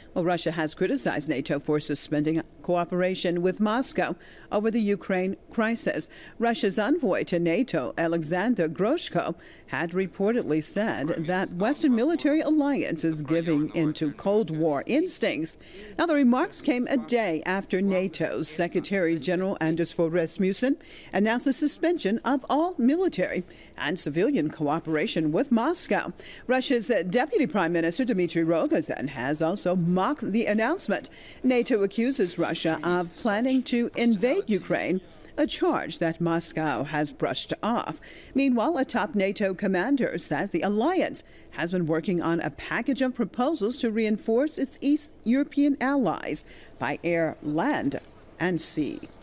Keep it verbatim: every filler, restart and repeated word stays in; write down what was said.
Well, Russia has criticized NATO for suspending cooperation with Moscow over the Ukraine crisis. Russia's envoy to NATO, Alexander Groshko, had reportedly said that Western military alliance is giving into Cold War instincts. Now, the remarks came a day after NATO's Secretary General Anders Fogh Rasmussen announced the suspension of all military and civilian cooperation with Moscow. Russia's Deputy Prime Minister Dmitry Rogozin has also mocked the announcement. NATO accuses Russia of planning to invade Ukraine, a charge that Moscow has brushed off. Meanwhile, a top NATO commander says the alliance has been working on a package of proposals to reinforce its East European allies by air, land, and sea.